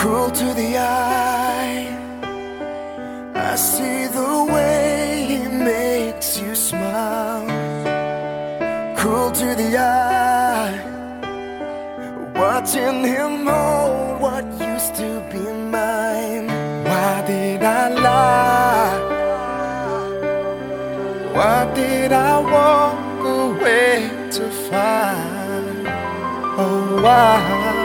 Cruel to the eye, I see the way he makes you smile. Cruel to the eye, watching him hold what used to be mine. Why did I lie? Why did I walk away to find? Oh, why?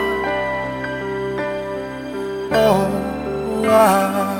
Oh, why?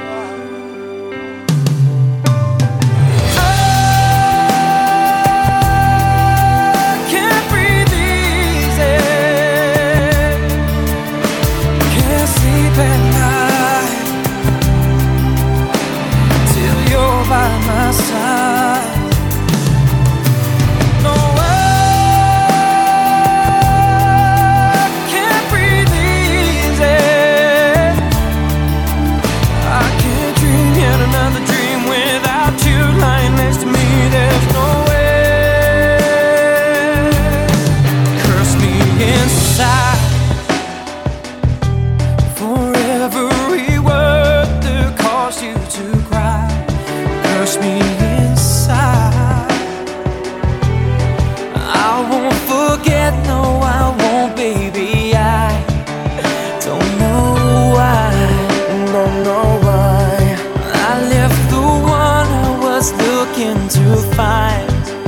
Me inside, I won't forget, no I won't, baby. I don't know why, don't know why I left the one I was looking to find.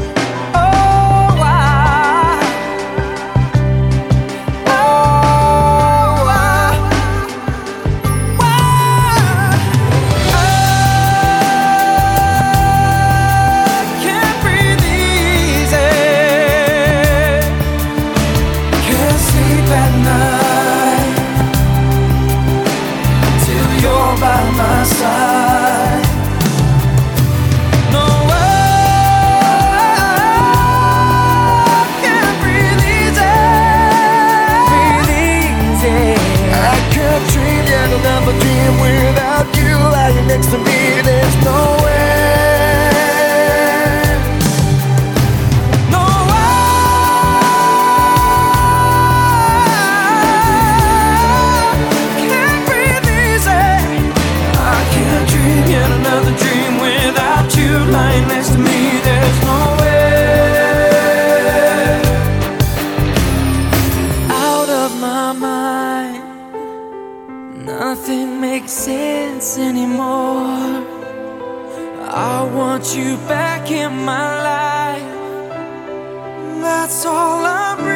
By my side, no, I can't breathe easy, breathe easy. I can't dream yet another dream without you lying next to me. There's no way. Lying next to me, there's no way. Out of my mind, nothing makes sense anymore. I want you back in my life. That's all I'm